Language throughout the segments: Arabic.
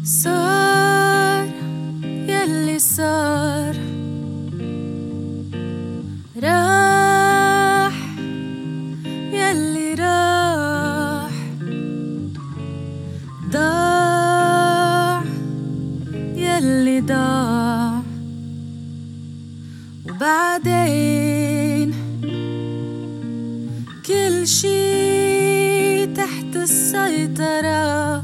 صار يلي صار، راح يلي راح، ضاع يلي ضاع، وبعدين كل شي تحت السيطرة.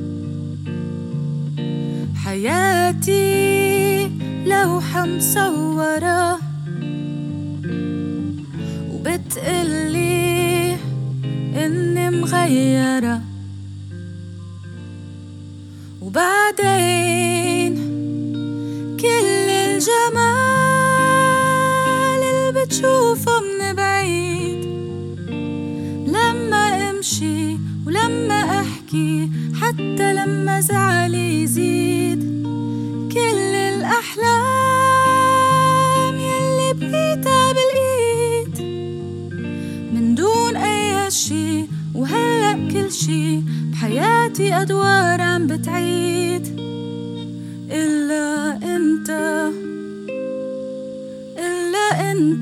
حياتي لوحة مصورة وبتقلي إني مغيرة، وبعدين كل الجمال اللي بتشوفه من بعيد لما امشي ولما احكي حتى لما زعلي يزيد. كل الأحلام يلي بقيتها بالإيد من دون أي شي، وهلأ كل شي بحياتي أدوار عم بتعيد. إلا أنت، إلا أنت،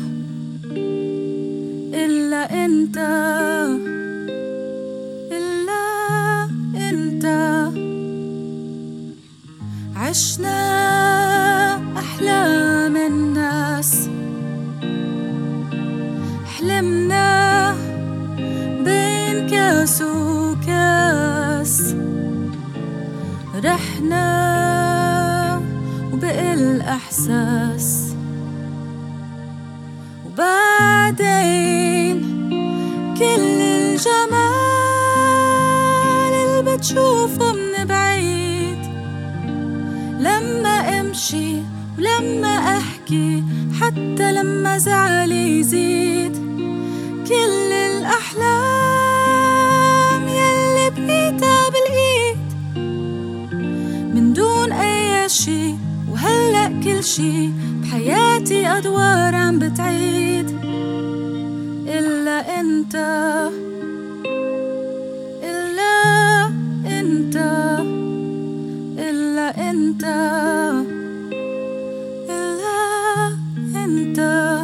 إلا أنت، إلا أنت. عشنا أحلام الناس، حلمنا بين كاس وكاس، رحنا وبقى الأحساس، وبعدين كل الجمال اللي بتشوفه من بعيد لما امشي ولما احكي حتى لما زعلي يزيد. كل الأحلام يلي بقيتها بالإيد من دون أي شي، وهلأ كل شي بحياتي أدوار عم بتعيد. إلا أنت، إلا أنت، إلا أنت، إلا أنت.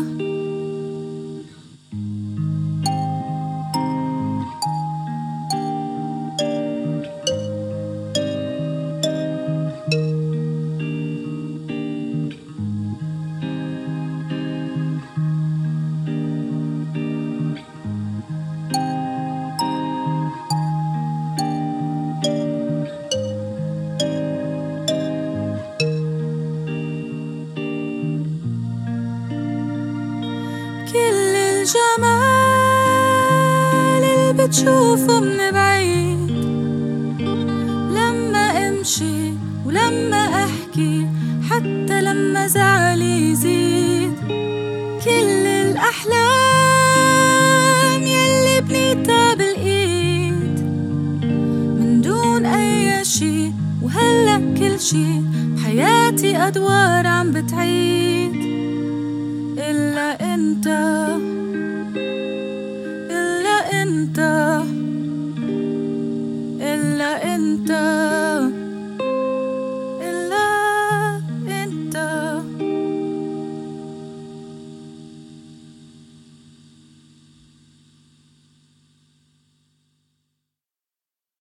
كل الجمال اللي بتشوفه من بعيد لما امشي ولما احكي حتى لما زعلي يزيد. كل الأحلام يلي بنيتها بالإيد من دون أي شي، وهلأ كل شي بحياتي أدوار عم بتعيد. إلا أنت، إلا أنت، إلا أنت.